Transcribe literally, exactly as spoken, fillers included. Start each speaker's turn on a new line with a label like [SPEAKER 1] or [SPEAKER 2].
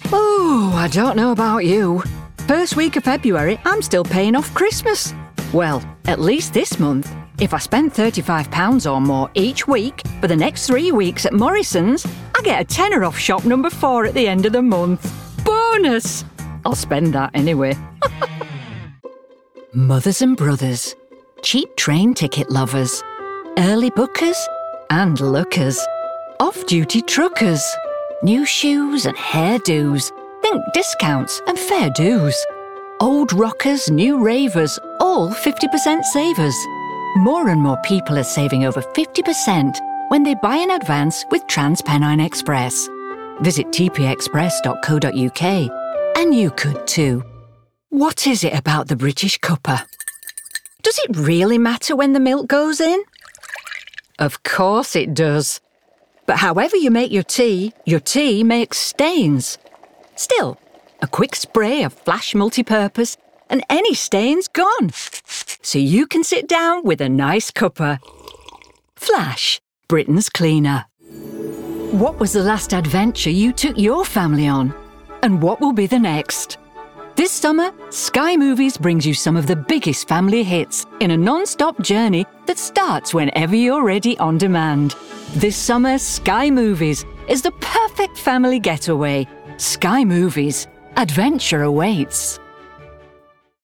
[SPEAKER 1] Oh, I don't know about you. First week of February, I'm still paying off Christmas. Well, at least this month. If I spend thirty-five pounds or more each week for the next three weeks at Morrison's, I get a tenner off shop number four at the end of the month. Bonus! I'll spend that anyway. Mothers and brothers, cheap train ticket lovers, early bookers and lookers, off-duty truckers, new shoes and hairdos, think discounts and fair dues, old rockers, new ravers, all fifty percent savers. More and more people are saving over fifty percent when they buy in advance with TransPennine Express. Visit t p express dot co dot u k and you could too. What is it about the British cuppa? Does it really matter when the milk goes in? Of course it does. But however you make your tea, your tea makes stains. Still, a quick spray of Flash Multipurpose and any stain's gone. So you can sit down with a nice cuppa. Flash, Britain's cleaner. What was the last adventure you took your family on? And what will be the next? This summer, Sky Movies brings you some of the biggest family hits in a non-stop journey that starts whenever you're ready on demand. This summer, Sky Movies is the perfect family getaway. Sky Movies. Adventure awaits.